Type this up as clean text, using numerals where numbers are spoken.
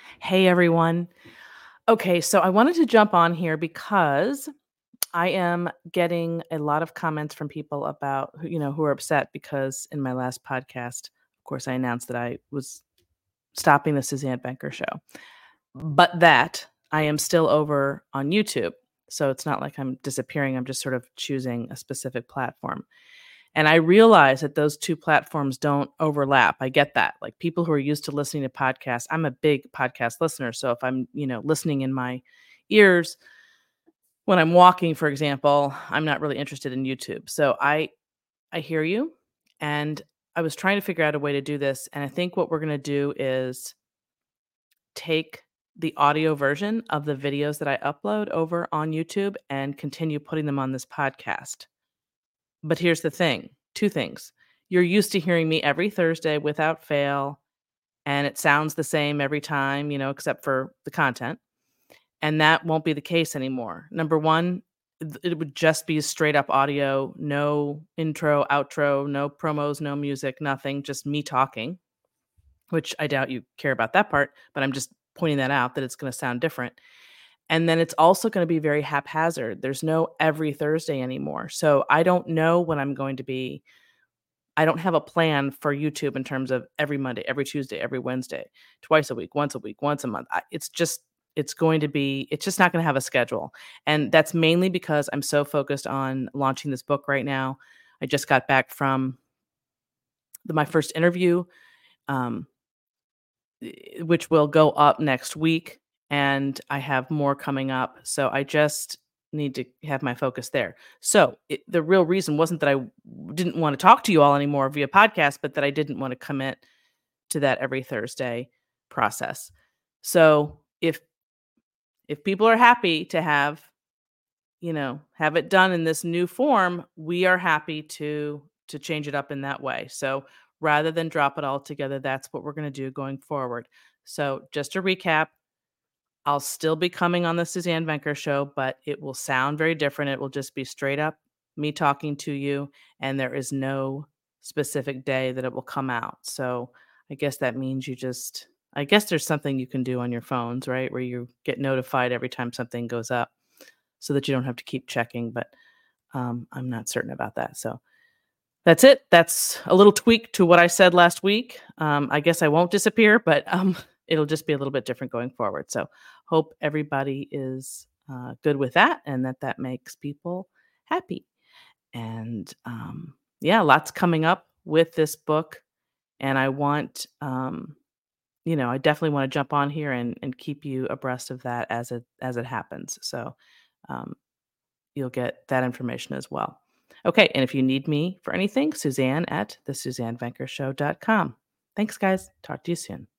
Hey everyone. Okay, so I wanted to jump on here because I am getting a lot of comments from people about who are upset because in my last podcast, of course, I announced that I was stopping the Suzanne Banker show, but that I am still over on YouTube. So it's not like I'm disappearing. I'm just sort of choosing a specific platform. And I realize that those two platforms don't overlap. I get that. Like people who are used to listening to podcasts, I'm a big podcast listener. So if I'm, listening in my ears when I'm walking, for example, I'm not really interested in YouTube. So I hear you. And I was trying to figure out a way to do this. And I think what we're going to do is take the audio version of the videos that I upload over on YouTube and continue putting them on this podcast. But here's the thing, 2 things. You're used to hearing me every Thursday without fail, and it sounds the same every time, except for the content, and that won't be the case anymore. Number 1, it would just be straight up audio, no intro, outro, no promos, no music, nothing, just me talking, which I doubt you care about that part, but I'm just pointing that out that it's gonna sound different. And then it's also gonna be very haphazard. There's no every Thursday anymore, so I don't know when I'm going to be I don't have a plan for YouTube in terms of every Monday, every Tuesday, every Wednesday, twice a week, once a month. It's just not going to have a schedule. And that's mainly because I'm so focused on launching this book right now. I just got back from my first interview, um, which will go up next week. And I have more coming up. So I just need to have my focus there. So the real reason wasn't that I didn't want to talk to you all anymore via podcast, but that I didn't want to commit to that every Thursday process. So if people are happy to have it done in this new form, we are happy to change it up in that way. So rather than drop it all together, that's what we're going to do going forward. So just to recap, I'll still be coming on the Suzanne Venker show, but it will sound very different. It will just be straight up me talking to you, and there is no specific day that it will come out. So I guess that means I guess there's something you can do on your phones, right? Where you get notified every time something goes up so that you don't have to keep checking. But I'm not certain about that. So that's it. That's a little tweak to what I said last week. I guess I won't disappear, but it'll just be a little bit different going forward. So hope everybody is good with that and that makes people happy. And yeah, lots coming up with this book. And I want, I definitely want to jump on here and keep you abreast of that as it happens. So um, you'll get that information as well. Okay, and if you need me for anything, Suzanne at thesuzannevankershow.com. Thanks, guys. Talk to you soon.